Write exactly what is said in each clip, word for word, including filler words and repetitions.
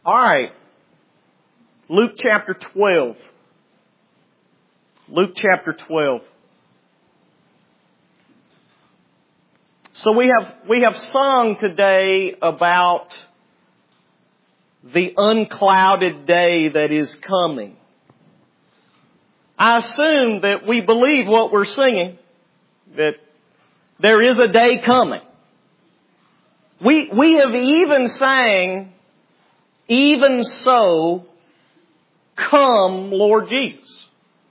All right. Luke chapter twelve. Luke chapter twelve. So we have, we have sung today about the unclouded day that is coming. I assume that we believe what we're singing, that there is a day coming. We, we have even sang, "Even so, come, Lord Jesus."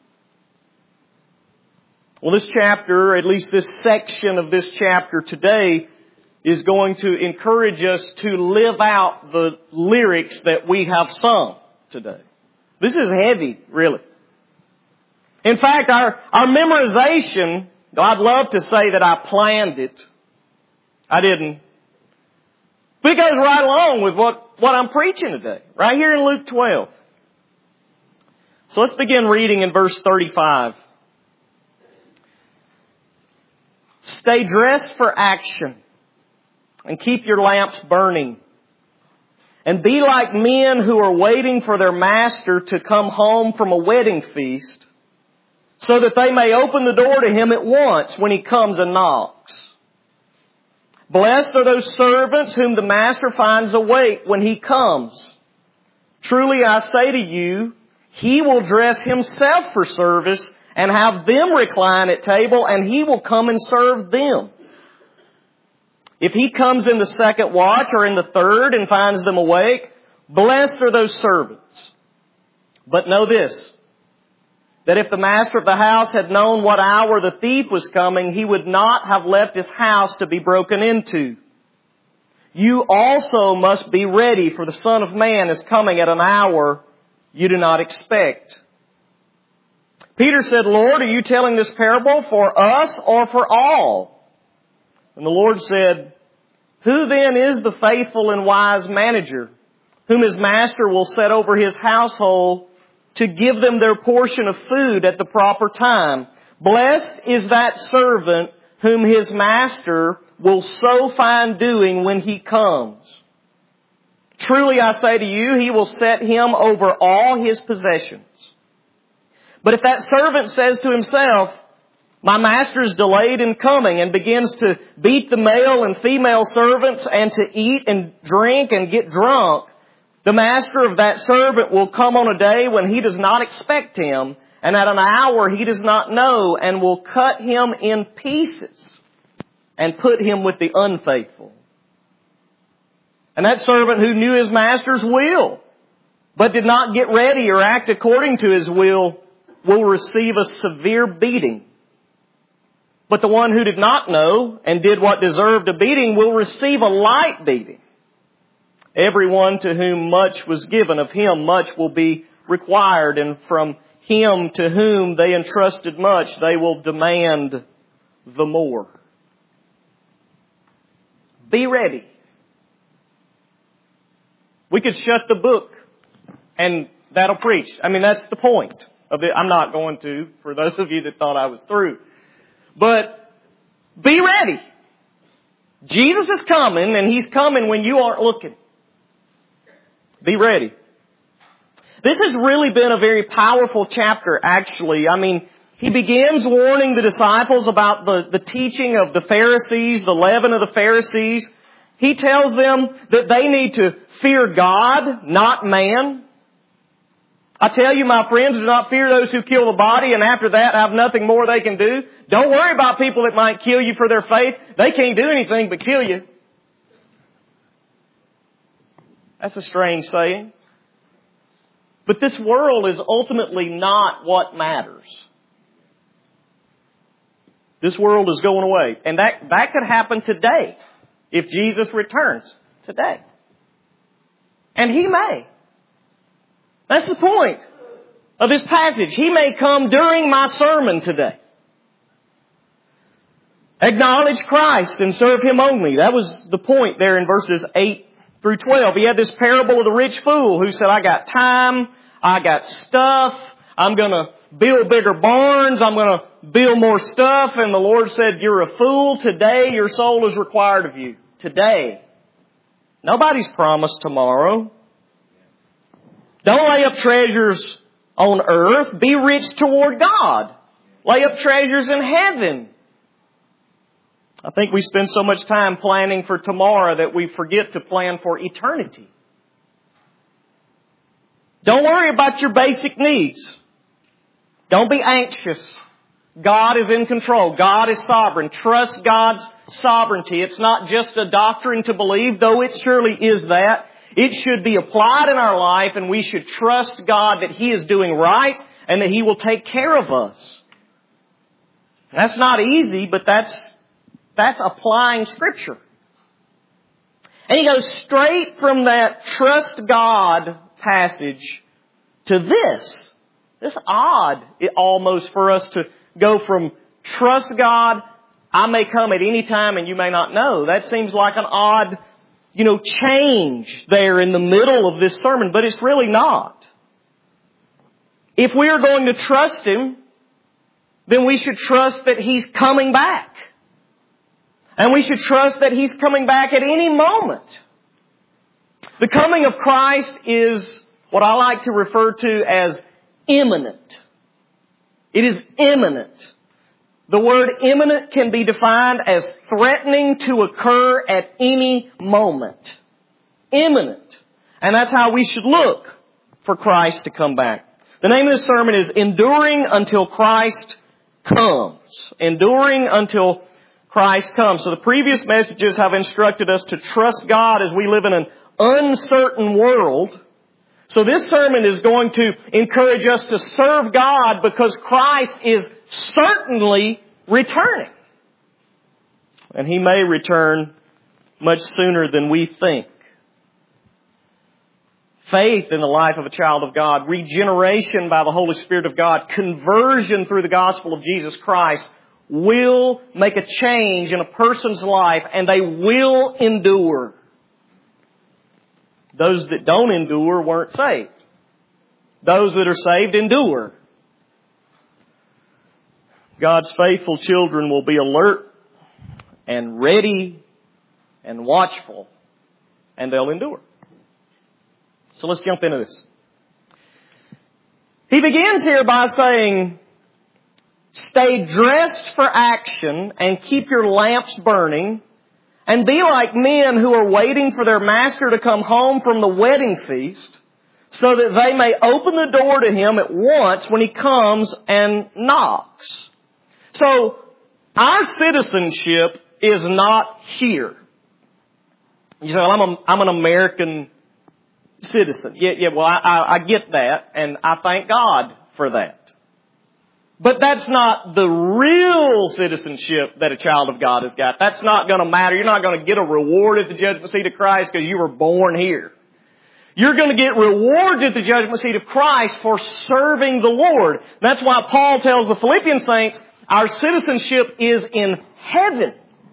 Well, this chapter, at least this section of this chapter today, is going to encourage us to live out the lyrics that we have sung today. This is heavy, really. In fact, our, our memorization, I'd love to say that I planned it. I didn't. But it goes right along with what, what I'm preaching today, right here in Luke twelve. So let's begin reading in verse thirty-five. Stay dressed for action and keep your lamps burning. And be like men who are waiting for their master to come home from a wedding feast, so that they may open the door to him at once when he comes and knocks. Blessed are those servants whom the master finds awake when he comes. Truly I say to you, he will dress himself for service and have them recline at table, and he will come and serve them. If he comes in the second watch or in the third and finds them awake, blessed are those servants. But know this, that if the master of the house had known what hour the thief was coming, he would not have left his house to be broken into. You also must be ready, for the Son of Man is coming at an hour you do not expect. Peter said, "Lord, are you telling this parable for us or for all?" And the Lord said, "Who then is the faithful and wise manager, whom his master will set over his household to give them their portion of food at the proper time? Blessed is that servant whom his master will so find doing when he comes. Truly I say to you, he will set him over all his possessions. But if that servant says to himself, 'My master is delayed in coming,' and begins to beat the male and female servants and to eat and drink and get drunk, the master of that servant will come on a day when he does not expect him, and at an hour he does not know, and will cut him in pieces and put him with the unfaithful. And that servant who knew his master's will, but did not get ready or act according to his will, will receive a severe beating. But the one who did not know and did what deserved a beating will receive a light beating. Everyone to whom much was given, of him much will be required, and from him to whom they entrusted much, they will demand the more." Be ready. We could shut the book and that'll preach. I mean, that's the point of it. I'm not going to, for those of you that thought I was through. But be ready. Jesus is coming, and He's coming when you aren't looking. Be ready. This has really been a very powerful chapter, actually. I mean, He begins warning the disciples about the, the teaching of the Pharisees, the leaven of the Pharisees. He tells them that they need to fear God, not man. I tell you, my friends, do not fear those who kill the body, and after that have nothing more they can do. Don't worry about people that might kill you for their faith. They can't do anything but kill you. That's a strange saying. But this world is ultimately not what matters. This world is going away. And that, that could happen today if Jesus returns today. And He may. That's the point of this passage. He may come during my sermon today. Acknowledge Christ and serve Him only. That was the point there in verses eight through twelve. He had this parable of the rich fool who said, I got time, I got stuff, I'm going to build bigger barns, I'm going to build more stuff. And the Lord said, you're a fool. Today your soul is required of you. Today. Nobody's promised tomorrow. Don't lay up treasures on earth. Be rich toward God. Lay up treasures in heaven. I think we spend so much time planning for tomorrow that we forget to plan for eternity. Don't worry about your basic needs. Don't be anxious. God is in control. God is sovereign. Trust God's sovereignty. It's not just a doctrine to believe, though it surely is that. It should be applied in our life, and we should trust God that He is doing right and that He will take care of us. That's not easy, but that's, that's applying Scripture. And he goes straight from that trust God passage to this. It's odd, it almost, for us to go from trust God, I may come at any time and you may not know. That seems like an odd, you know, change there in the middle of this sermon, but it's really not. If we are going to trust Him, then we should trust that He's coming back. And we should trust that He's coming back at any moment. The coming of Christ is what I like to refer to as imminent. It is imminent. The word imminent can be defined as threatening to occur at any moment. Imminent. And that's how we should look for Christ to come back. The name of this sermon is Enduring Until Christ Comes. Enduring until Christ comes. So the previous messages have instructed us to trust God as we live in an uncertain world. So this sermon is going to encourage us to serve God because Christ is certainly returning. And He may return much sooner than we think. Faith in the life of a child of God, regeneration by the Holy Spirit of God, conversion through the gospel of Jesus Christ will make a change in a person's life, and they will endure. Those that don't endure weren't saved. Those that are saved endure. God's faithful children will be alert and ready and watchful, and they'll endure. So let's jump into this. He begins here by saying, stay dressed for action and keep your lamps burning, and be like men who are waiting for their master to come home from the wedding feast, so that they may open the door to him at once when he comes and knocks. So, our citizenship is not here. You say, well, I'm, a, I'm an American citizen. Yeah, yeah, well, I, I, I get that, and I thank God for that. But that's not the real citizenship that a child of God has got. That's not going to matter. You're not going to get a reward at the judgment seat of Christ because you were born here. You're going to get rewards at the judgment seat of Christ for serving the Lord. That's why Paul tells the Philippian saints, our citizenship is in heaven.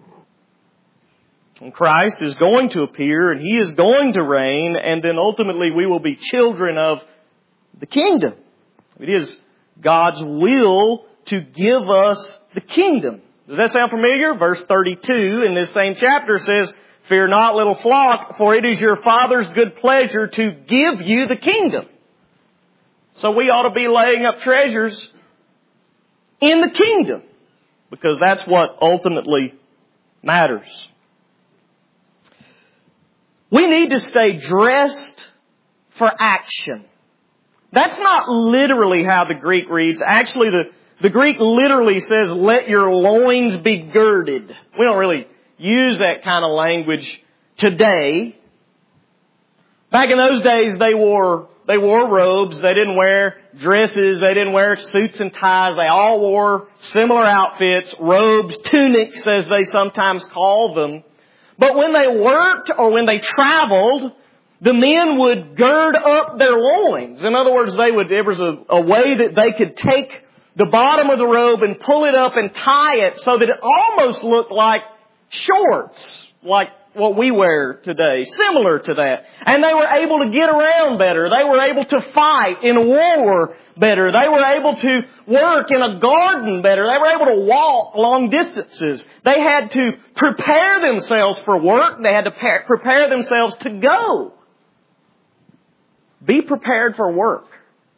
And Christ is going to appear and He is going to reign, and then ultimately we will be children of the kingdom. It is God's will to give us the kingdom. Does that sound familiar? Verse thirty-two in this same chapter says, fear not, little flock, for it is your Father's good pleasure to give you the kingdom. So we ought to be laying up treasures in the kingdom, because that's what ultimately matters. We need to stay dressed for action. That's not literally how the Greek reads. Actually, the, the Greek literally says, let your loins be girded. We don't really use that kind of language today. Back in those days, they wore, they wore robes. They didn't wear dresses. They didn't wear suits and ties. They all wore similar outfits, robes, tunics, as they sometimes call them. But when they worked or when they traveled, the men would gird up their loins. In other words, they would, there was a, a way that they could take the bottom of the robe and pull it up and tie it so that it almost looked like shorts, like what we wear today, similar to that. And they were able to get around better. They were able to fight in war better. They were able to work in a garden better. They were able to walk long distances. They had to prepare themselves for work. They had to prepare themselves to go. be prepared for work.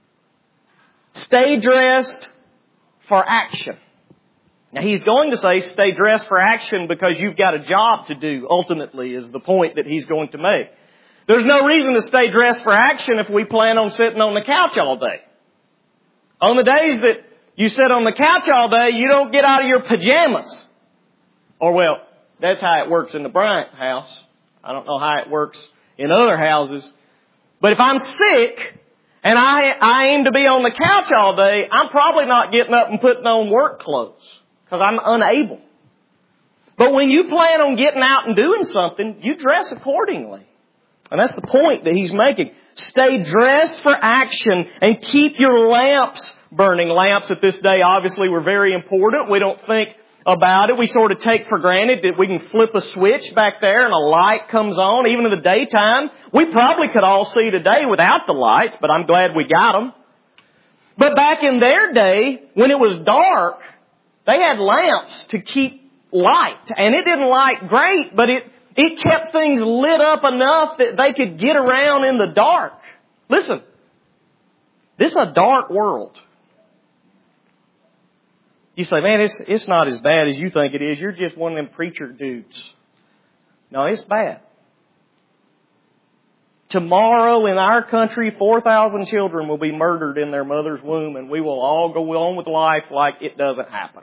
Stay dressed for action. Now he's going to say stay dressed for action because you've got a job to do, ultimately, is the point that he's going to make. There's no reason to stay dressed for action if we plan on sitting on the couch all day. On the days that you sit on the couch all day, you don't get out of your pajamas. Or well, that's how it works in the Bryant house. I don't know how it works in other houses. But if I'm sick and I, I aim to be on the couch all day, I'm probably not getting up and putting on work clothes because I'm unable. But when you plan on getting out and doing something, you dress accordingly. And that's the point that he's making. Stay dressed for action and keep your lamps burning. Lamps at this day obviously were very important. We don't think about it. We sort of take for granted that we can flip a switch back there and a light comes on, even in the daytime. We probably could all see today without the lights, but I'm glad we got them. But back in their day, when it was dark, they had lamps to keep light. And it didn't light great, but it, it kept things lit up enough that they could get around in the dark. Listen, this is a dark world. You say, man, it's, it's not as bad as you think it is. You're just one of them preacher dudes. No, it's bad. Tomorrow in our country, four thousand children will be murdered in their mother's womb, and we will all go on with life like it doesn't happen.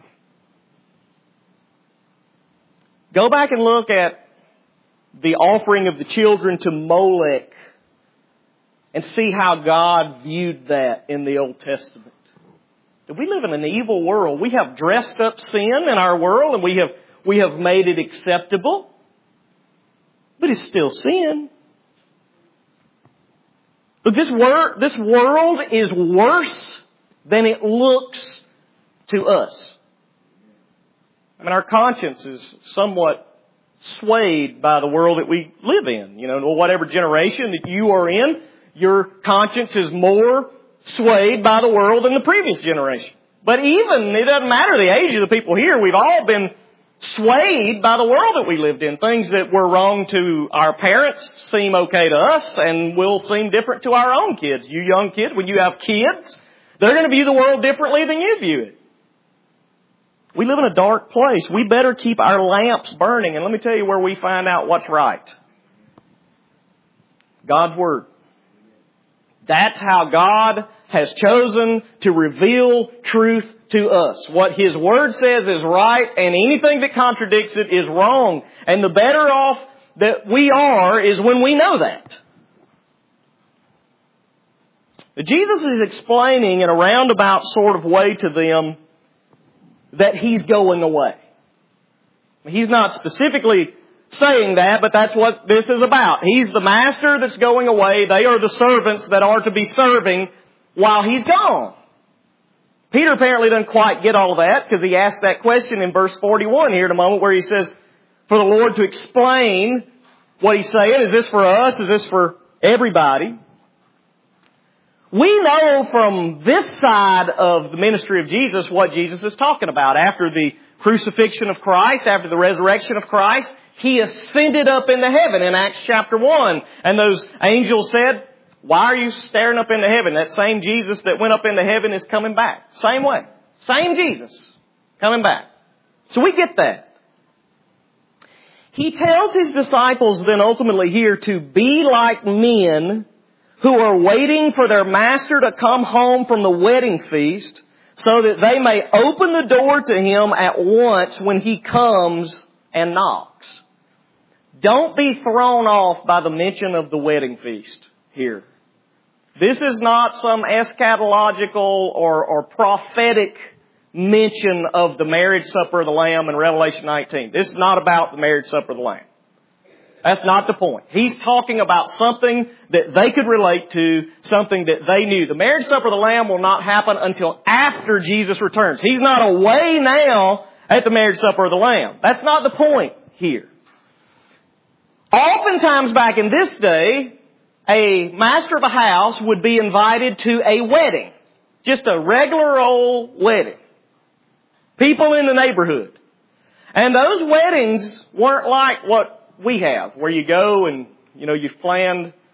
Go back and look at the offering of the children to Molech and see how God viewed that in the Old Testament. We live in an evil world. We have dressed up sin in our world and we have, we have made it acceptable. But it's still sin. But this, wor- this world is worse than it looks to us. I mean, our conscience is somewhat swayed by the world that we live in. You know, whatever generation that you are in, your conscience is more swayed by the world than the previous generation. But even, it doesn't matter the age of the people here, we've all been swayed by the world that we lived in. Things that were wrong to our parents seem okay to us and will seem different to our own kids. You young kids, when you have kids, they're going to view the world differently than you view it. We live in a dark place. We better keep our lamps burning. And let me tell you where we find out what's right. God's Word. That's how God has chosen to reveal truth to us. What His Word says is right, and anything that contradicts it is wrong. And the better off that we are is when we know that. Jesus is explaining in a roundabout sort of way to them that He's going away. He's not specifically saying that, but that's what this is about. He's the master that's going away. They are the servants that are to be serving while He's gone. Peter apparently doesn't quite get all that because he asked that question in verse forty-one here in a moment where he says, for the Lord to explain what He's saying. Is this for us? Is this for everybody? We know from this side of the ministry of Jesus what Jesus is talking about. After the crucifixion of Christ, after the resurrection of Christ, He ascended up into heaven in Acts chapter one. And those angels said, why are you staring up into heaven? That same Jesus that went up into heaven is coming back. Same way. Same Jesus coming back. So we get that. He tells His disciples then ultimately here to be like men who are waiting for their master to come home from the wedding feast so that they may open the door to him at once when he comes and knocks. Don't be thrown off by the mention of the wedding feast here. This is not some eschatological or, or prophetic mention of the marriage supper of the Lamb in Revelation nineteen. This is not about the marriage supper of the Lamb. That's not the point. He's talking about something that they could relate to, something that they knew. The marriage supper of the Lamb will not happen until after Jesus returns. He's not away now at the marriage supper of the Lamb. That's not the point here. Oftentimes back in this day, a master of a house would be invited to a wedding. Just a regular old wedding. People in the neighborhood. And those weddings weren't like what we have, where you go and, you know, you've planned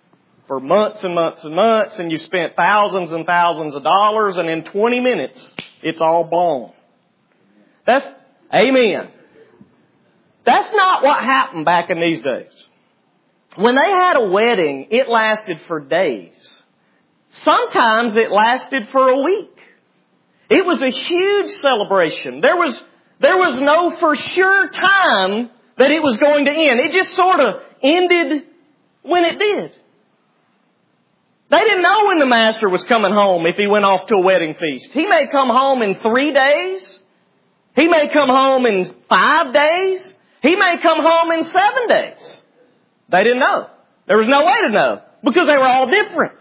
for months and months and months, and you've spent thousands and thousands of dollars, and in twenty minutes, it's all gone. That's, amen. That's not what happened back in these days. When they had a wedding, it lasted for days. Sometimes it lasted for a week. It was a huge celebration. There was, there was no for sure time that it was going to end. It just sort of ended when it did. They didn't know when the master was coming home if he went off to a wedding feast. He may come home in three days. He may come home in five days. He may come home in seven days. They didn't know. There was no way to know because they were all different.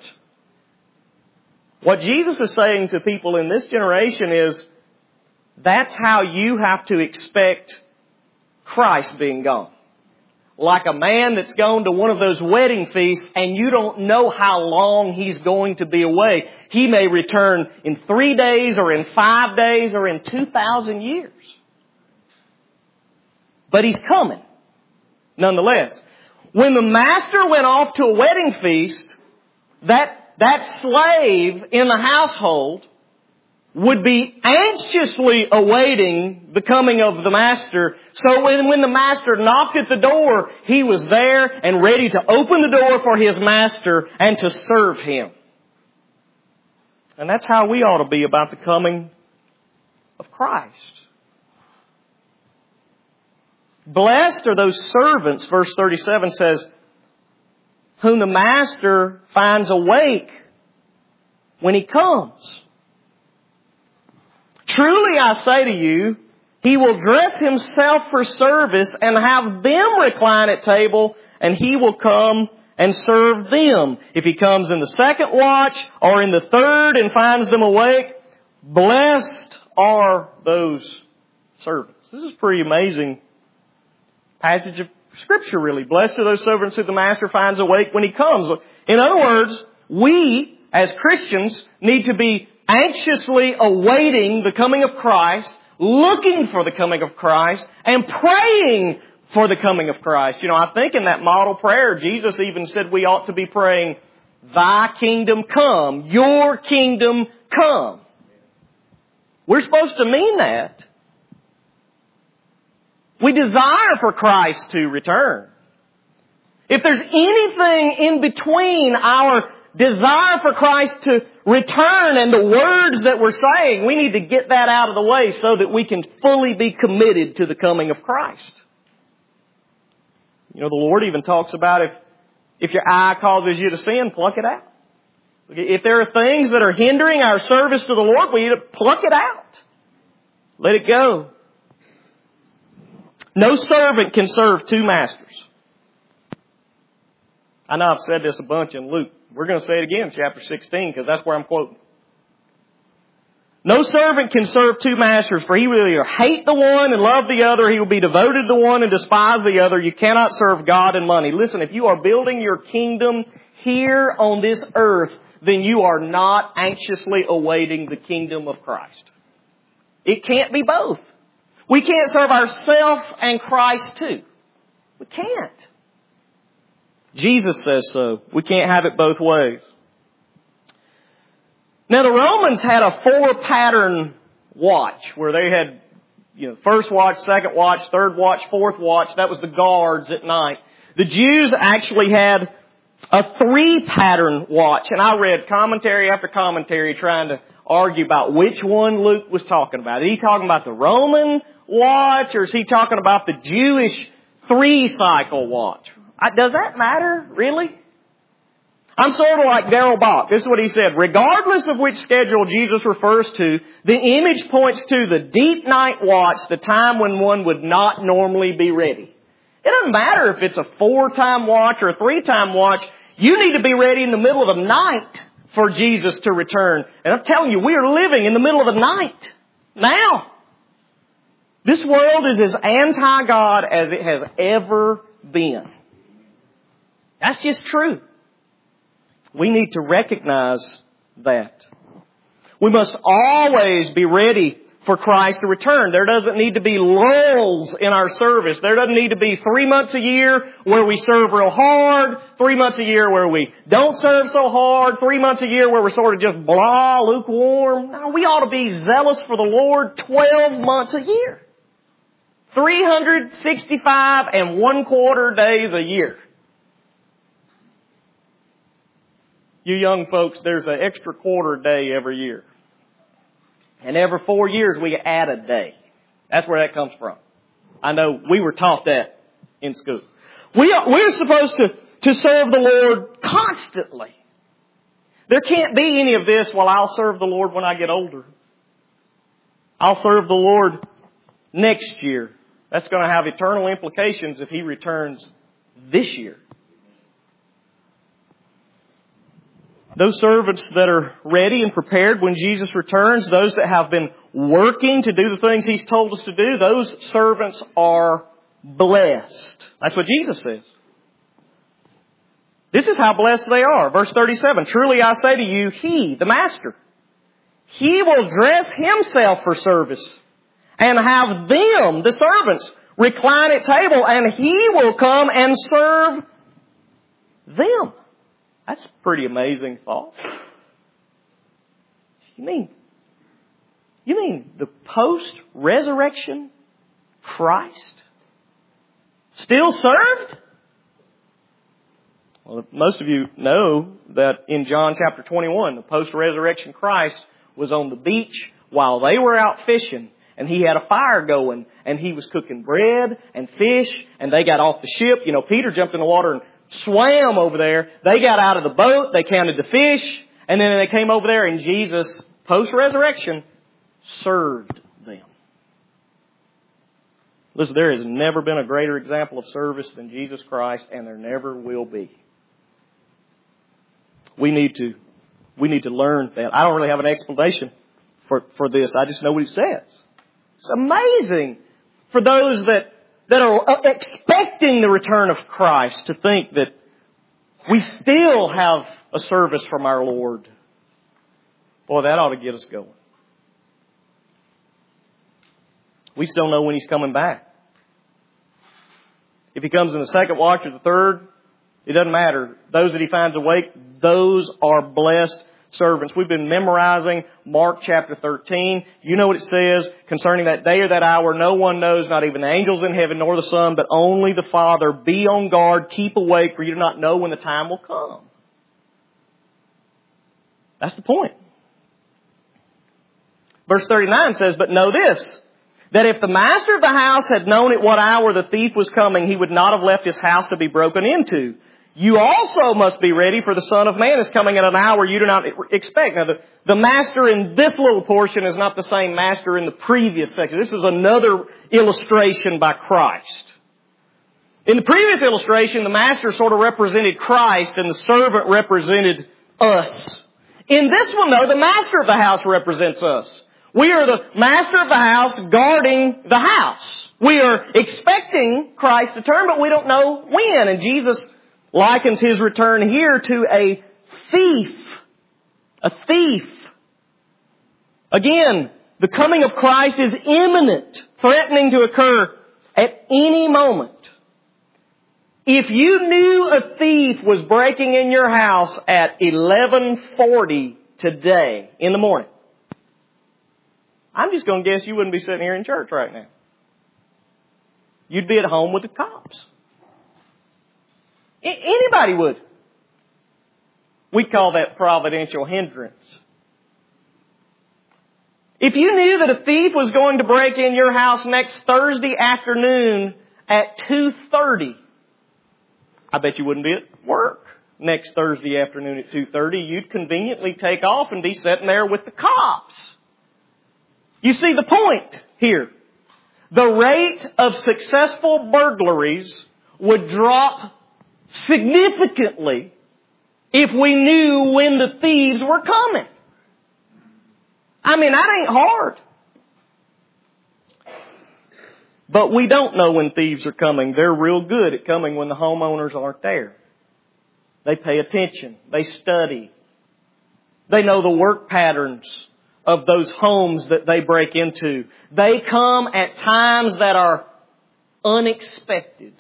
What Jesus is saying to people in this generation is that's how you have to expect Christ being gone. Like a man that's gone to one of those wedding feasts and you don't know how long he's going to be away. He may return in three days or in five days or in two thousand years. But he's coming, nonetheless. When the master went off to a wedding feast, that, that slave in the household would be anxiously awaiting the coming of the master. So when, when the master knocked at the door, he was there and ready to open the door for his master and to serve him. And that's how we ought to be about the coming of Christ. Blessed are those servants, verse thirty-seven says, whom the master finds awake when he comes. Truly I say to you, he will dress himself for service and have them recline at table, and he will come and serve them. If he comes in the second watch or in the third and finds them awake, blessed are those servants. This is pretty amazing passage of Scripture, really. Blessed are those servants who the master finds awake when he comes. In other words, we as Christians need to be anxiously awaiting the coming of Christ, looking for the coming of Christ, and praying for the coming of Christ. You know, I think in that model prayer, Jesus even said we ought to be praying, Thy kingdom come, Your kingdom come. We're supposed to mean that. We desire for Christ to return. If there's anything in between our desire for Christ to return and the words that we're saying, we need to get that out of the way so that we can fully be committed to the coming of Christ. You know, the Lord even talks about if, if your eye causes you to sin, pluck it out. If there are things that are hindering our service to the Lord, we need to pluck it out. Let it go. No servant can serve two masters. I know I've said this a bunch in Luke. We're going to say it again in chapter sixteen because that's where I'm quoting. No servant can serve two masters, for he will either hate the one and love the other. He will be devoted to the one and despise the other. You cannot serve God and money. Listen, if you are building your kingdom here on this earth, then you are not anxiously awaiting the kingdom of Christ. It can't be both. We can't serve ourselves and Christ too. We can't. Jesus says so. We can't have it both ways. Now the Romans had a four pattern watch where they had, you know, first watch, second watch, third watch, fourth watch. That was the guards at night. The Jews actually had a three pattern watch. And I read commentary after commentary trying to argue about which one Luke was talking about. Is he talking about the Roman watch or is he talking about the Jewish three cycle watch? Does that matter, really? I'm sort of like Darrell Bach. This is what he said. Regardless of which schedule Jesus refers to, the image points to the deep night watch, the time when one would not normally be ready. It doesn't matter if it's a four-time watch or a three-time watch. You need to be ready in the middle of the night for Jesus to return. And I'm telling you, we are living in the middle of the night now. This world is as anti-God as it has ever been. That's just true. We need to recognize that. We must always be ready for Christ to return. There doesn't need to be lulls in our service. There doesn't need to be three months a year where we serve real hard, three months a year where we don't serve so hard, three months a year where we're sort of just blah, lukewarm. No, we ought to be zealous for the Lord twelve months a year. three hundred sixty-five and one quarter days a year. You young folks, there's an extra quarter day every year. And every four years we add a day. That's where that comes from. I know we were taught that in school. We are, we're supposed to, to serve the Lord constantly. There can't be any of this, well, I'll serve the Lord when I get older. I'll serve the Lord next year. That's going to have eternal implications if He returns this year. Those servants that are ready and prepared when Jesus returns, those that have been working to do the things He's told us to do, those servants are blessed. That's what Jesus says. This is how blessed they are. Verse thirty-seven, truly I say to you, He, the Master, He will dress Himself for service and have them, the servants, recline at table, and He will come and serve them. That's a pretty amazing thought. You mean, you mean the post-resurrection Christ still served? Well, most of you know that in John chapter twenty-one, the post-resurrection Christ was on the beach while they were out fishing, and He had a fire going, and He was cooking bread and fish, and they got off the ship. You know, Peter jumped in the water and swam over there. They got out of the boat. They counted the fish. And then they came over there and Jesus, post-resurrection, served them. Listen, there has never been a greater example of service than Jesus Christ, and there never will be. We need to, we need to learn that. I don't really have an explanation for, for this. I just know what He says. It's amazing for those that that are expecting the return of Christ to think that we still have a service from our Lord. Boy, that ought to get us going. We still know when He's coming back. If He comes in the second watch or the third, it doesn't matter. Those that He finds awake, those are blessed servants. We've been memorizing Mark chapter thirteen. You know what it says concerning that day or that hour. No one knows, not even the angels in heaven nor the Son, but only the Father. Be on guard, keep awake, for you do not know when the time will come. That's the point. Verse thirty-nine says, but know this, that if the master of the house had known at what hour the thief was coming, he would not have left his house to be broken into. You also must be ready, for the Son of Man is coming at an hour you do not expect. Now, the, the master in this little portion is not the same master in the previous section. This is another illustration by Christ. In the previous illustration, the master sort of represented Christ and the servant represented us. In this one, though, the master of the house represents us. We are the master of the house guarding the house. We are expecting Christ to return, but we don't know when. And Jesus likens His return here to a thief. A thief. Again, the coming of Christ is imminent, threatening to occur at any moment. If you knew a thief was breaking in your house at eleven forty today in the morning, I'm just going to guess you wouldn't be sitting here in church right now. You'd be at home with the cops. Anybody would. We call that providential hindrance. If you knew that a thief was going to break in your house next Thursday afternoon at two thirty, I bet you wouldn't be at work next Thursday afternoon at two thirty. You'd conveniently take off and be sitting there with the cops. You see the point here. The rate of successful burglaries would drop significantly if we knew when the thieves were coming. I mean, that ain't hard. But we don't know when thieves are coming. They're real good at coming when the homeowners aren't there. They pay attention. They study. They know the work patterns of those homes that they break into. They come at times that are unexpected.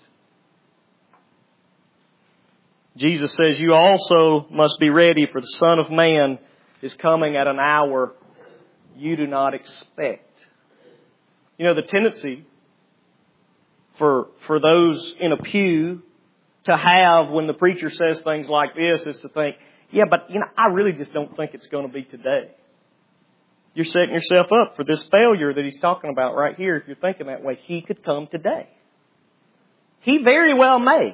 Jesus says, you also must be ready, for the Son of Man is coming at an hour you do not expect. You know, the tendency for, for those in a pew to have when the preacher says things like this is to think, yeah, but you know, I really just don't think it's going to be today. You're setting yourself up for this failure that he's talking about right here. If you're thinking that way, he could come today. He very well may.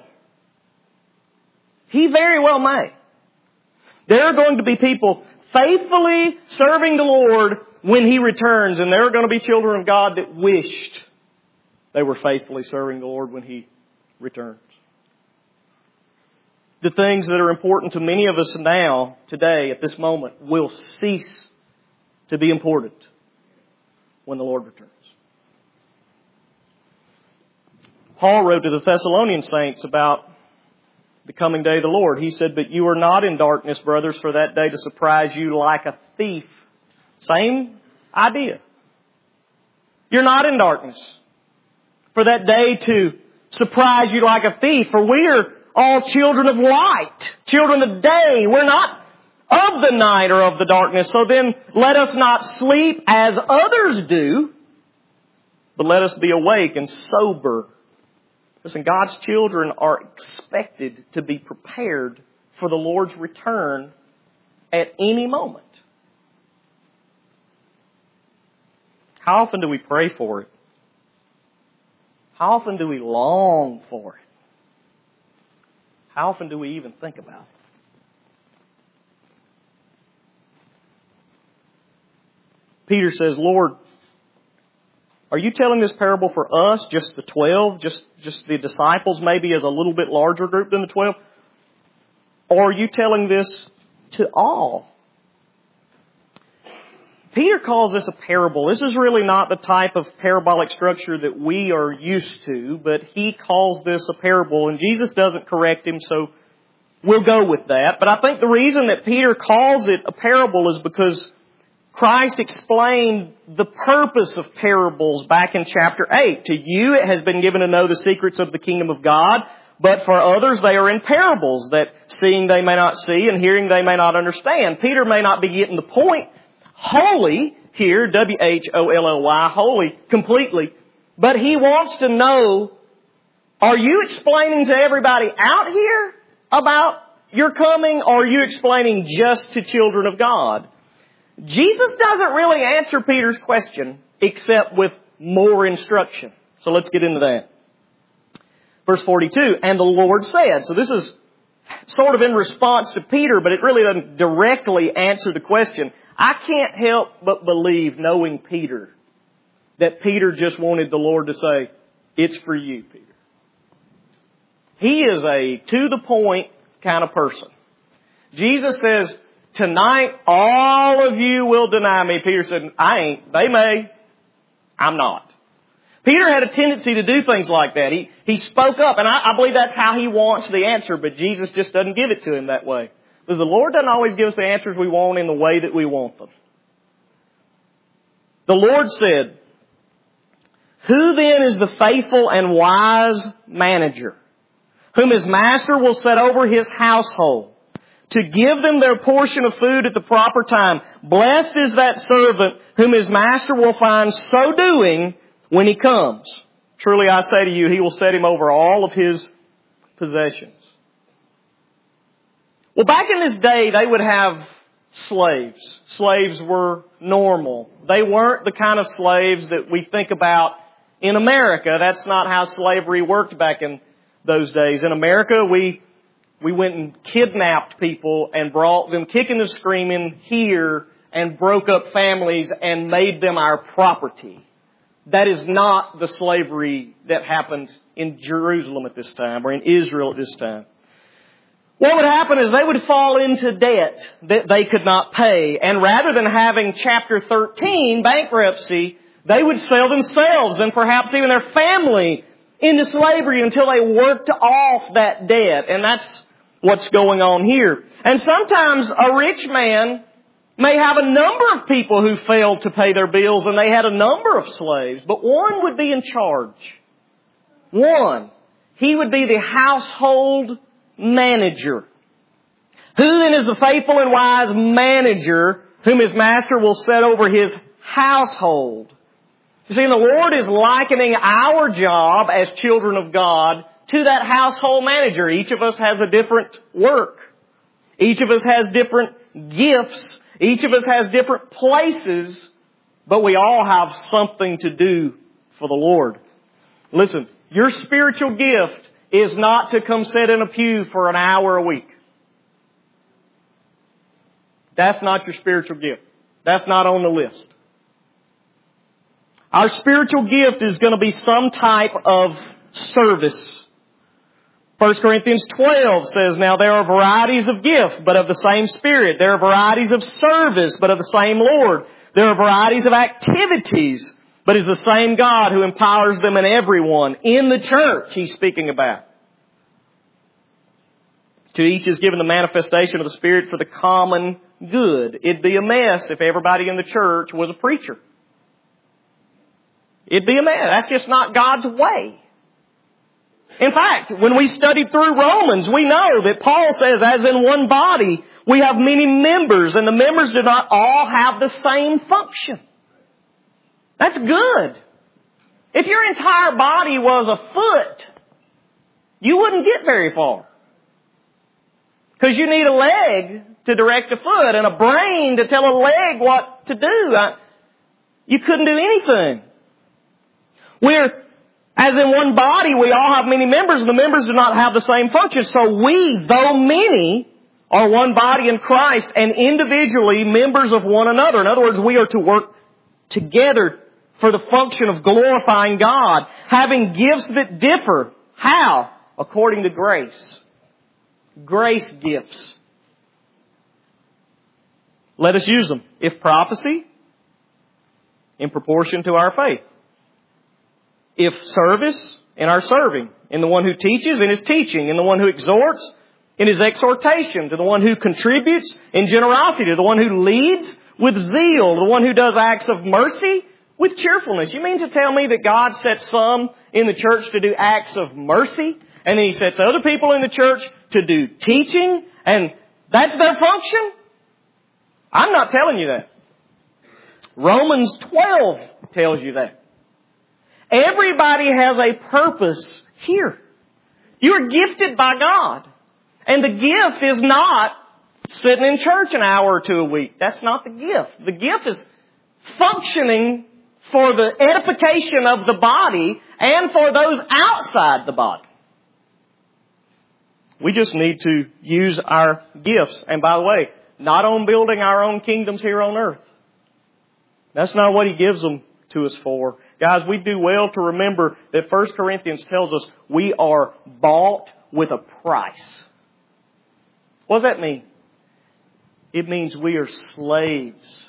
He very well may. There are going to be people faithfully serving the Lord when He returns, and there are going to be children of God that wished they were faithfully serving the Lord when He returns. The things that are important to many of us now, today, at this moment, will cease to be important when the Lord returns. Paul wrote to the Thessalonian saints about the coming day of the Lord. He said, but you are not in darkness, brothers, for that day to surprise you like a thief. Same idea. You're not in darkness for that day to surprise you like a thief, for we are all children of light, children of day. We're not of the night or of the darkness. So then let us not sleep as others do, but let us be awake and sober. Listen, God's children are expected to be prepared for the Lord's return at any moment. How often do we pray for it? How often do we long for it? How often do we even think about it? Peter says, Lord, are you telling this parable for us, just the twelve, just, just the disciples, maybe as a little bit larger group than the twelve? Or are you telling this to all? Peter calls this a parable. This is really not the type of parabolic structure that we are used to, but he calls this a parable, and Jesus doesn't correct him, so we'll go with that. But I think the reason that Peter calls it a parable is because Christ explained the purpose of parables back in chapter eight. To you it has been given to know the secrets of the kingdom of God, but for others they are in parables, that seeing they may not see and hearing they may not understand. Peter may not be getting the point wholly here, W H O L L Y, wholly, completely, but he wants to know, are you explaining to everybody out here about your coming, or are you explaining just to children of God? Jesus doesn't really answer Peter's question except with more instruction. So let's get into that. Verse forty-two, and the Lord said. So this is sort of in response to Peter, but it really doesn't directly answer the question. I can't help but believe, knowing Peter, that Peter just wanted the Lord to say, it's for you, Peter. He is a to-the-point kind of person. Jesus says, tonight all of you will deny me. Peter said, I ain't. They may. I'm not. Peter had a tendency to do things like that. He, he spoke up, and I, I believe that's how he wants the answer, but Jesus just doesn't give it to him that way. Because the Lord doesn't always give us the answers we want in the way that we want them. The Lord said, who then is the faithful and wise manager, whom his master will set over his household, to give them their portion of food at the proper time? Blessed is that servant whom his master will find so doing when he comes. Truly I say to you, he will set him over all of his possessions. Well, back in this day, they would have slaves. Slaves were normal. They weren't the kind of slaves that we think about in America. That's not how slavery worked back in those days. In America, we we went and kidnapped people and brought them kicking and screaming here and broke up families and made them our property. That is not the slavery that happened in Jerusalem at this time or in Israel at this time. What would happen is they would fall into debt that they could not pay. And rather than having chapter thirteen, bankruptcy, they would sell themselves and perhaps even their family into slavery until they worked off that debt. And that's what's going on here. And sometimes a rich man may have a number of people who failed to pay their bills and they had a number of slaves, but one would be in charge. One. He would be the household manager. Who then is the faithful and wise manager whom his master will set over his household? You see, the Lord is likening our job as children of God to that household manager. Each of us has a different work. Each of us has different gifts. Each of us has different places, but we all have something to do for the Lord. Listen, your spiritual gift is not to come sit in a pew for an hour a week. That's not your spiritual gift. That's not on the list. Our spiritual gift is going to be some type of service. First Corinthians twelve says, now there are varieties of gift, but of the same Spirit. There are varieties of service, but of the same Lord. There are varieties of activities, but is the same God who empowers them in everyone. In the church, He's speaking about. To each is given the manifestation of the Spirit for the common good. It'd be a mess if everybody in the church was a preacher. It'd be a mess. That's just not God's way. In fact, when we studied through Romans, we know that Paul says, as in one body, we have many members, and the members do not all have the same function. That's good. If your entire body was a foot, you wouldn't get very far. Because you need a leg to direct a foot and a brain to tell a leg what to do. You couldn't do anything. We're, as in one body, we all have many members, and the members do not have the same function. So we, though many, are one body in Christ and individually members of one another. In other words, we are to work together for the function of glorifying God, having gifts that differ. How? According to grace. Grace gifts. Let us use them. If prophecy, in proportion to our faith. If service, in our serving. In the one who teaches, in his teaching. In the one who exhorts, in his exhortation. To the one who contributes, in generosity. To the one who leads, with zeal. To the one who does acts of mercy, with cheerfulness. You mean to tell me that God sets some in the church to do acts of mercy, and then He sets other people in the church to do teaching, and that's their function? I'm not telling you that. Romans twelve tells you that. Everybody has a purpose here. You're gifted by God. And the gift is not sitting in church an hour or two a week. That's not the gift. The gift is functioning for the edification of the body and for those outside the body. We just need to use our gifts. And by the way, not on building our own kingdoms here on earth. That's not what He gives them to us for. Guys, we do well to remember that First Corinthians tells us we are bought with a price. What does that mean? It means we are slaves.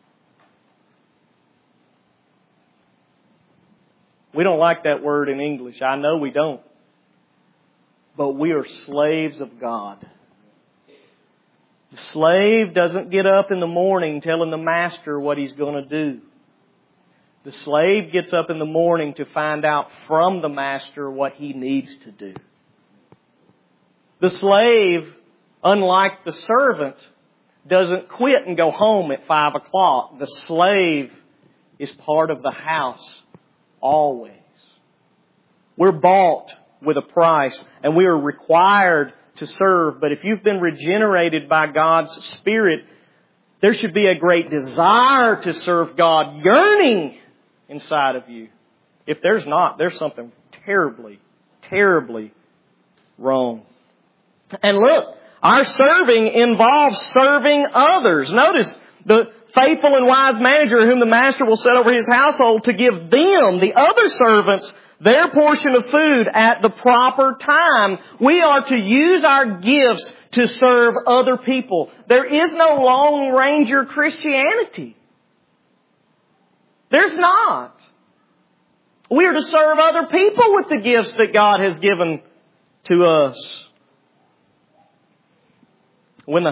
We don't like that word in English. I know we don't. But we are slaves of God. The slave doesn't get up in the morning telling the master what he's going to do. The slave gets up in the morning to find out from the master what he needs to do. The slave, unlike the servant, doesn't quit and go home at five o'clock. The slave is part of the house always. We're bought with a price, and we are required to serve. But if you've been regenerated by God's Spirit, there should be a great desire to serve God yearning inside of you. If there's not, there's something terribly, terribly wrong. And look, our serving involves serving others. Notice the faithful and wise manager whom the master will set over his household to give them, the other servants, their portion of food at the proper time. We are to use our gifts to serve other people. There is no Lone Ranger Christianity. There's not. We are to serve other people with the gifts that God has given to us. When the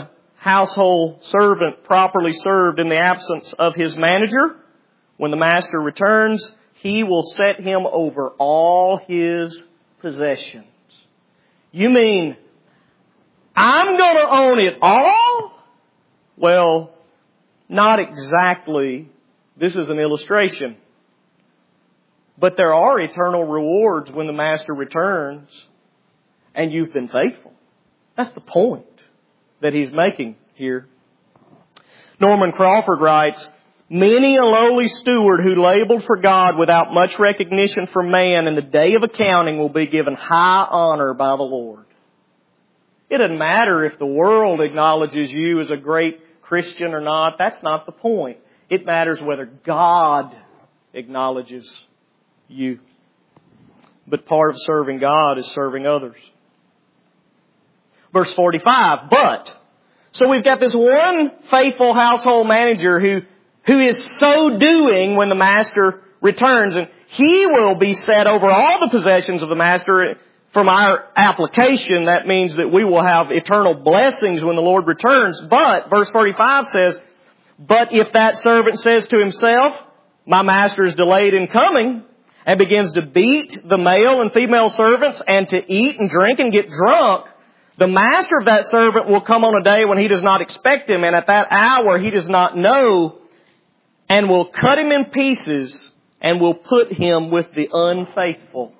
household servant properly served in the absence of his manager, when the master returns, he will set him over all his possessions. You mean, I'm going to own it all? Well, not exactly. This is an illustration. But there are eternal rewards when the master returns and you've been faithful. That's the point that he's making here. Norman Crawford writes, many a lowly steward who labored for God without much recognition from man in the day of accounting will be given high honor by the Lord. It doesn't matter if the world acknowledges you as a great Christian or not. That's not the point. It matters whether God acknowledges you. But part of serving God is serving others. Verse forty-five, but. So we've got this one faithful household manager who, who is so doing when the master returns. And he will be set over all the possessions of the master. From our application, that means that we will have eternal blessings when the Lord returns. But, verse forty-five says, but if that servant says to himself, my master is delayed in coming, and begins to beat the male and female servants and to eat and drink and get drunk, the master of that servant will come on a day when he does not expect him, and at that hour he does not know, and will cut him in pieces and will put him with the unfaithful.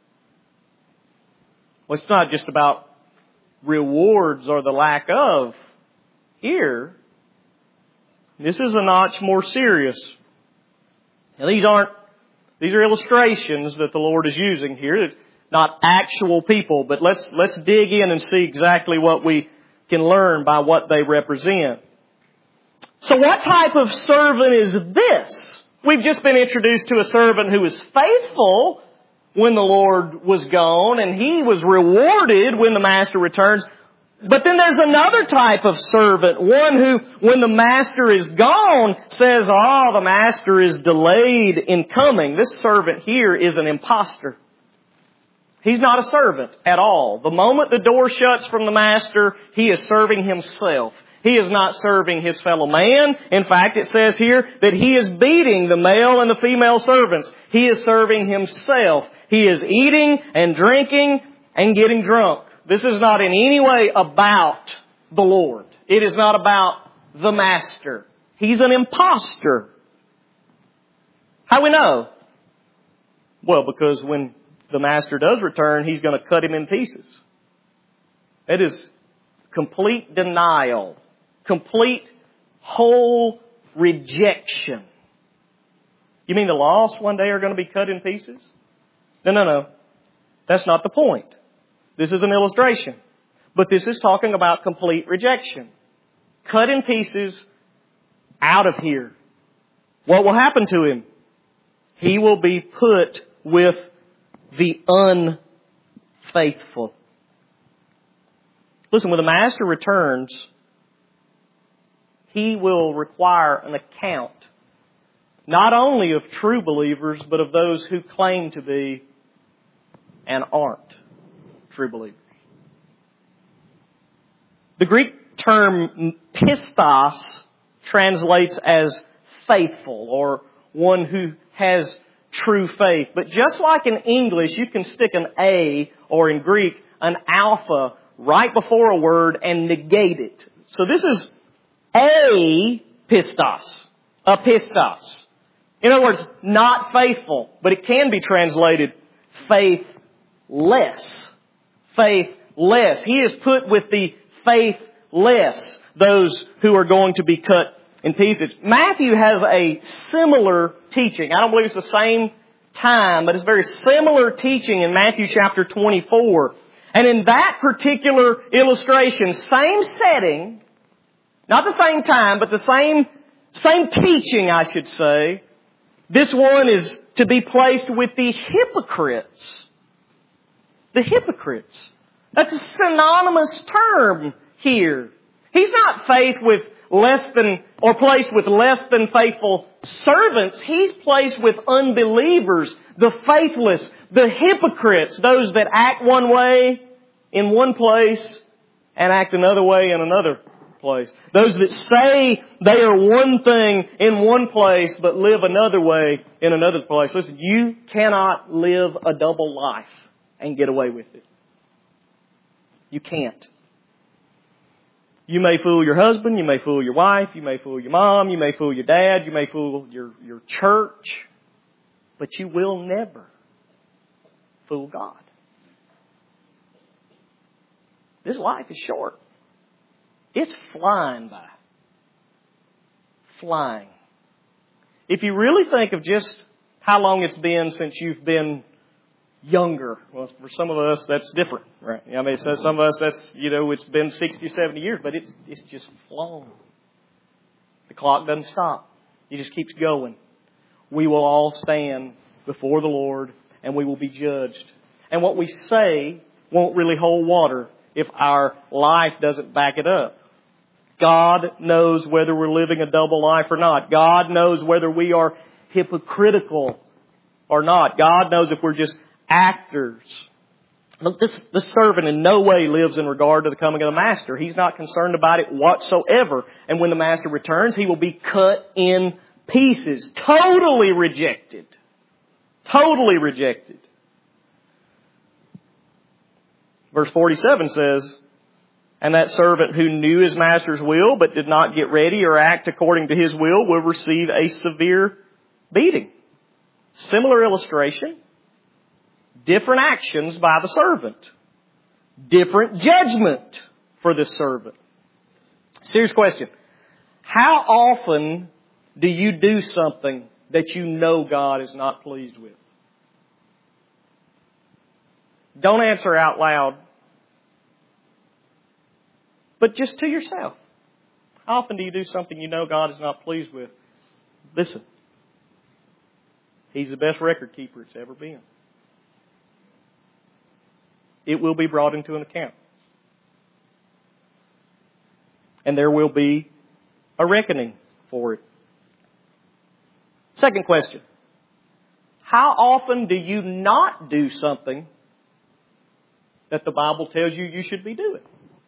Well, it's not just about rewards or the lack of. Here, this is a notch more serious. Now, these aren't, these are illustrations that the Lord is using here. It's not actual people, but let's, let's dig in and see exactly what we can learn by what they represent. So what type of servant is this? We've just been introduced to a servant who was faithful when the Lord was gone, and he was rewarded when the master returns. But then there's another type of servant, one who, when the master is gone, says, oh, the master is delayed in coming. This servant here is an imposter. He's not a servant at all. The moment the door shuts from the master, he is serving himself. He is not serving his fellow man. In fact, it says here that he is beating the male and the female servants. He is serving himself. He is eating and drinking and getting drunk. This is not in any way about the Lord. It is not about the master. He's an imposter. How we know? Well, because when the master does return, he's going to cut him in pieces. It is complete denial. Complete, whole rejection. You mean the lost one day are going to be cut in pieces? No, no, no. That's not the point. This is an illustration. But this is talking about complete rejection. Cut in pieces, out of here. What will happen to him? He will be put with the unfaithful. Listen, when the master returns, he will require an account, not only of true believers, but of those who claim to be and aren't true believers. The Greek term pistos translates as faithful, or one who has true faith. But just like in English, you can stick an A, or in Greek, an alpha, right before a word and negate it. So this is a pistos. A pistos. In other words, not faithful. But it can be translated faithless. Faithless. He is put with the faithless. Those who are going to be cut in pieces. Matthew has a similar teaching. I don't believe it's the same time, but it's very similar teaching in Matthew chapter twenty-four. And in that particular illustration, same setting, not the same time, but the same, same teaching, I should say. This one is to be placed with the hypocrites. The hypocrites. That's a synonymous term here. He's not faith with less than, or placed with less than faithful servants. He's placed with unbelievers, the faithless, the hypocrites, those that act one way in one place and act another way in another place. place. Those that say they are one thing in one place but live another way in another place. Listen, you cannot live a double life and get away with it. You can't. You may fool your husband, you may fool your wife, you may fool your mom, you may fool your dad, you may fool your, your church, but you will never fool God. This life is short. It's flying by. Flying. If you really think of just how long it's been since you've been younger, well, for some of us, that's different, right? I mean, so some of us, that's, you know, it's been sixty or seventy years, but it's, it's just flown. The clock doesn't stop. It just keeps going. We will all stand before the Lord and we will be judged. And what we say won't really hold water if our life doesn't back it up. God knows whether we're living a double life or not. God knows whether we are hypocritical or not. God knows if we're just actors. Look, this, this servant in no way lives in regard to the coming of the master. He's not concerned about it whatsoever. And when the master returns, he will be cut in pieces. Totally rejected. Totally rejected. Verse forty-seven says, and that servant who knew his master's will but did not get ready or act according to his will will receive a severe beating. Similar illustration. Different actions by the servant. Different judgment for this servant. Serious question. How often do you do something that you know God is not pleased with? Don't answer out loud. But just to yourself. How often do you do something you know God is not pleased with? Listen. He's the best record keeper it's ever been. It will be brought into an account. And there will be a reckoning for it. Second question. How often do you not do something that the Bible tells you you should be doing?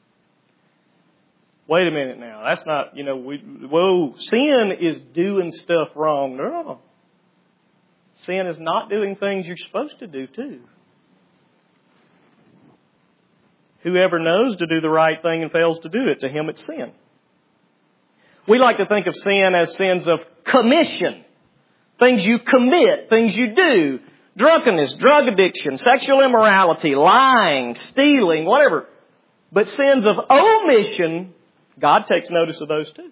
Wait a minute now. That's not, you know, we, whoa, sin is doing stuff wrong. No. Sin is not doing things you're supposed to do too. Whoever knows to do the right thing and fails to do it, to him it's sin. We like to think of sin as sins of commission. Things you commit, things you do. Drunkenness, drug addiction, sexual immorality, lying, stealing, whatever. But sins of omission, God takes notice of those too.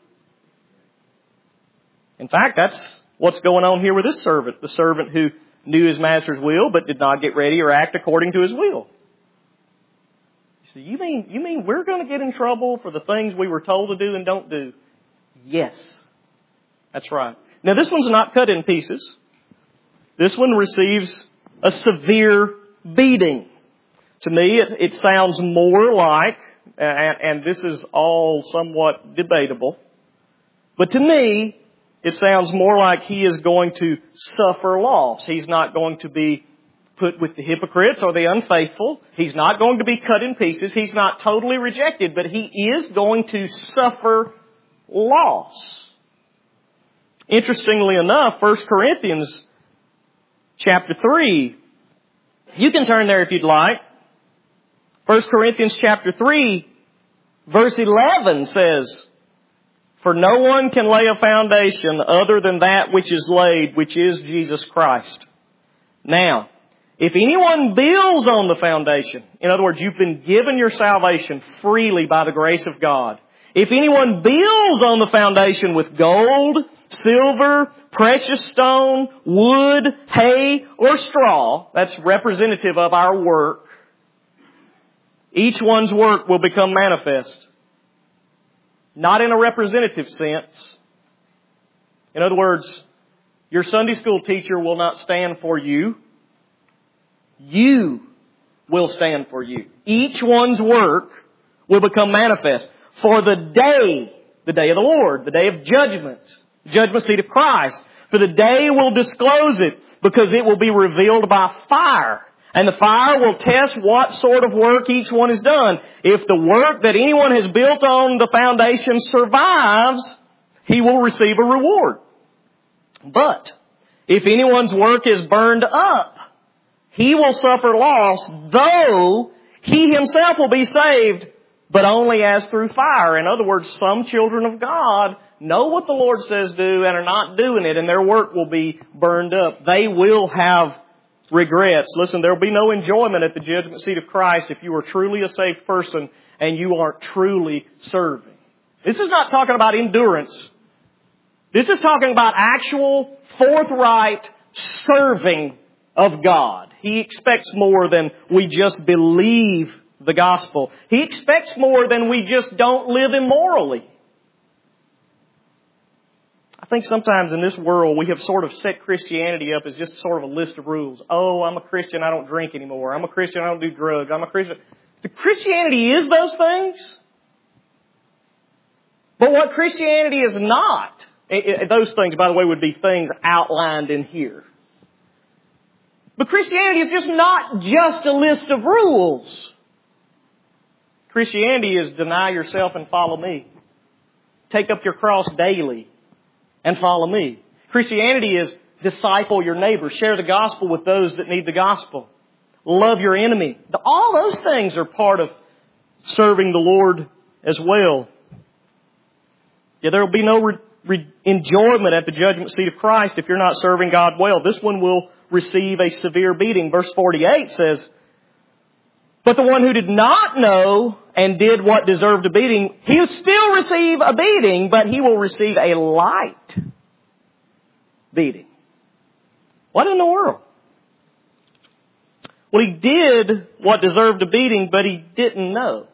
In fact, that's what's going on here with this servant. The servant who knew his master's will but did not get ready or act according to his will. You see, you mean, you mean we're going to get in trouble for the things we were told to do and don't do? Yes. That's right. Now this one's not cut in pieces. This one receives a severe beating. To me, it, it sounds more like, and, and this is all somewhat debatable, but to me, it sounds more like he is going to suffer loss. He's not going to be put with the hypocrites or the unfaithful. He's not going to be cut in pieces. He's not totally rejected, but he is going to suffer loss. Interestingly enough, First Corinthians chapter three, you can turn there if you'd like. First Corinthians chapter three, verse eleven says, for no one can lay a foundation other than that which is laid, which is Jesus Christ. Now, if anyone builds on the foundation, in other words, you've been given your salvation freely by the grace of God. If anyone builds on the foundation with gold, silver, precious stone, wood, hay, or straw, that's representative of our work, each one's work will become manifest. Not in a representative sense. In other words, your Sunday school teacher will not stand for you. You will stand for you. Each one's work will become manifest. For the day, the day of the Lord, the day of judgment, judgment seat of Christ, for the day will disclose it, because it will be revealed by fire. And the fire will test what sort of work each one has done. If the work that anyone has built on the foundation survives, he will receive a reward. But if anyone's work is burned up, he will suffer loss, though he himself will be saved, but only as through fire. In other words, some children of God know what the Lord says do and are not doing it, and their work will be burned up. They will have regrets. Listen, there will be no enjoyment at the judgment seat of Christ if you are truly a saved person and you aren't truly serving. This is not talking about endurance. This is talking about actual, forthright serving of God. He expects more than we just believe the gospel. He expects more than we just don't live immorally. I think sometimes in this world we have sort of set Christianity up as just sort of a list of rules. Oh, I'm a Christian, I don't drink anymore. I'm a Christian, I don't do drugs. I'm a Christian. The Christianity is those things. But what Christianity is not, it, it, those things, by the way, would be things outlined in here. But Christianity is just not just a list of rules. Christianity is deny yourself and follow me. Take up your cross daily and follow me. Christianity is disciple your neighbor. Share the gospel with those that need the gospel. Love your enemy. All those things are part of serving the Lord as well. Yeah, there will be no re- re- enjoyment at the judgment seat of Christ if you're not serving God well. This one will receive a severe beating. Verse forty-eight says, but the one who did not know and did what deserved a beating, he'll still receive a beating, but he will receive a light beating. What in the world? Well, he did what deserved a beating, but he didn't know.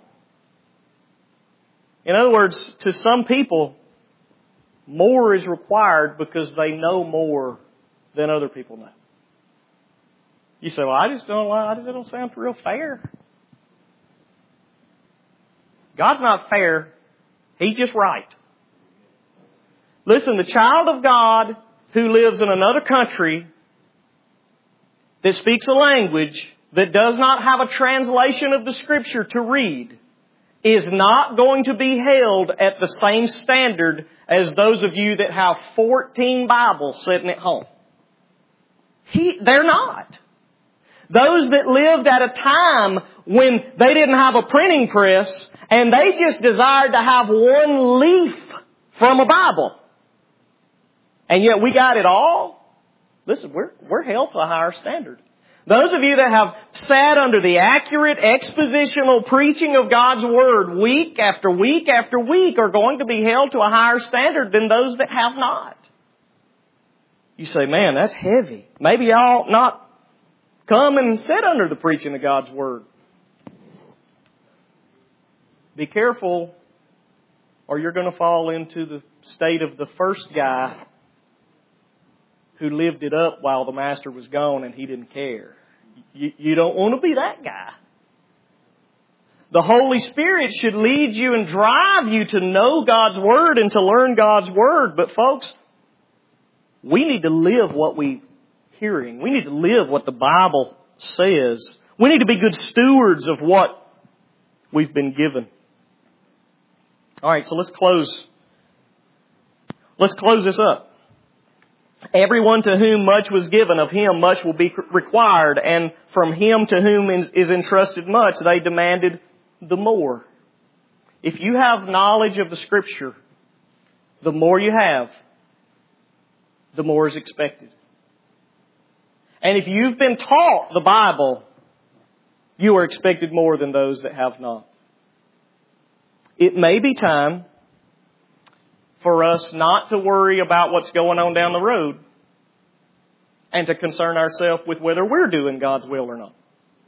In other words, to some people, more is required because they know more than other people know. You say, well, I just don't, I just don't sound real fair. God's not fair. He's just right. Listen, the child of God who lives in another country that speaks a language that does not have a translation of the Scripture to read is not going to be held at the same standard as those of you that have fourteen Bibles sitting at home. He, they're not. Those that lived at a time when they didn't have a printing press and they just desired to have one leaf from a Bible. And yet we got it all. Listen, we're, we're held to a higher standard. Those of you that have sat under the accurate expositional preaching of God's Word week after week after week are going to be held to a higher standard than those that have not. You say, man, that's heavy. Maybe y'all not come and sit under the preaching of God's Word. Be careful or you're going to fall into the state of the first guy who lived it up while the master was gone and he didn't care. You, you don't want to be that guy. The Holy Spirit should lead you and drive you to know God's Word and to learn God's Word. But folks, we need to live what we're hearing. We need to live what the Bible says. We need to be good stewards of what we've been given. All right, so let's close. Let's close this up. Everyone to whom much was given, of him much will be required. And from him to whom is entrusted much, they demanded the more. If you have knowledge of the Scripture, the more you have, the more is expected. And if you've been taught the Bible, you are expected more than those that have not. It may be time for us not to worry about what's going on down the road and to concern ourselves with whether we're doing God's will or not.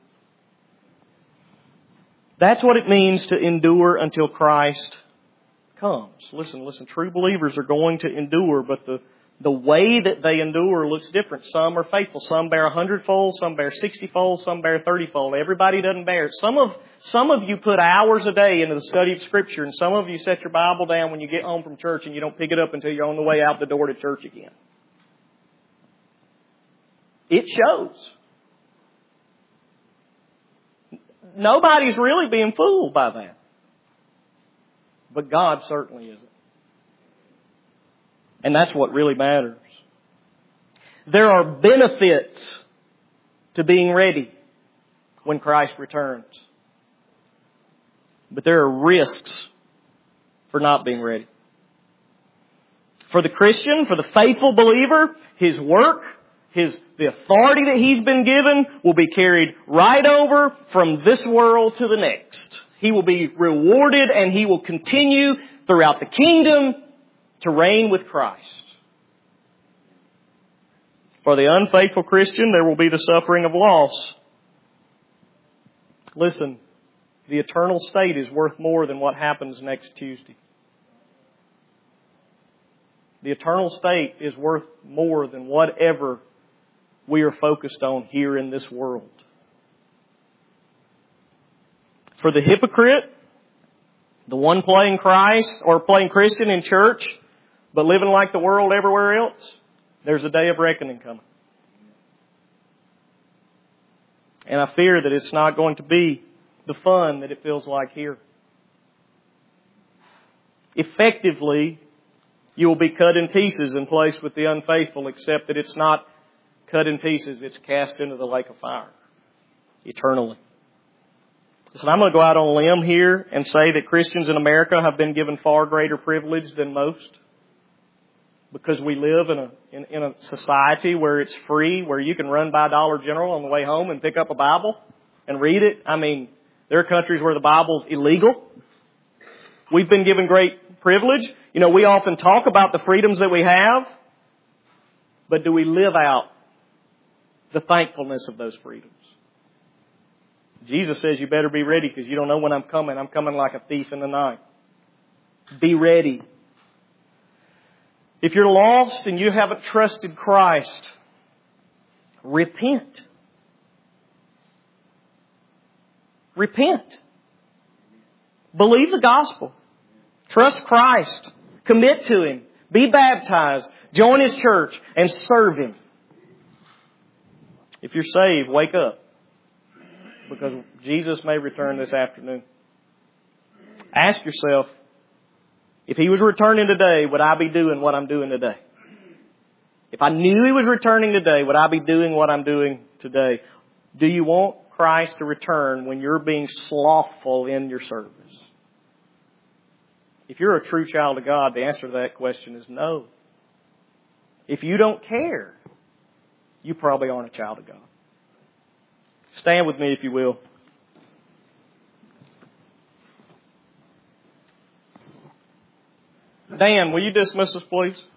That's what it means to endure until Christ comes. Listen, listen, true believers are going to endure, but the, the way that they endure looks different. Some are faithful. Some bear a hundredfold, some bear sixtyfold, some bear thirtyfold. Everybody doesn't bear it. Some of Some of you put hours a day into the study of Scripture, and some of you set your Bible down when you get home from church and you don't pick it up until you're on the way out the door to church again. It shows. nobody's really being fooled by that. But God certainly isn't. And that's what really matters. There are benefits to being ready when Christ returns. But there are risks for not being ready. For the Christian, for the faithful believer, his work, his, the authority that he's been given will be carried right over from this world to the next. He will be rewarded and he will continue throughout the kingdom to reign with Christ. For the unfaithful Christian, there will be the suffering of loss. Listen, the eternal state is worth more than what happens next Tuesday. The eternal state is worth more than whatever we are focused on here in this world. For the hypocrite, the one playing Christ or playing Christian in church, but living like the world everywhere else, there's a day of reckoning coming. And I fear that it's not going to be the fun that it feels like here. Effectively, you will be cut in pieces and placed with the unfaithful, except that it's not cut in pieces, it's cast into the lake of fire eternally. So I'm going to go out on a limb here and say that Christians in America have been given far greater privilege than most, because we live in a in, in a society where it's free, where you can run by Dollar General on the way home and pick up a Bible and read it. I mean, there are countries where the Bible's illegal. We've been given great privilege. You know, we often talk about the freedoms that we have, but do we live out the thankfulness of those freedoms? Jesus says you better be ready because you don't know when I'm coming. I'm coming like a thief in the night. Be ready. If you're lost and you haven't trusted Christ, repent. Repent. Believe the gospel. Trust Christ. Commit to Him. Be baptized. Join His church and serve Him. If you're saved, wake up, because Jesus may return this afternoon. Ask yourself, if He was returning today, would I be doing what I'm doing today? If I knew He was returning today, would I be doing what I'm doing today? Do you want Christ to return when you're being slothful in your service? If you're a true child of God, the answer to that question is no. If you don't care, you probably aren't a child of God. Stand with me if you will. Dan, will you dismiss us, please?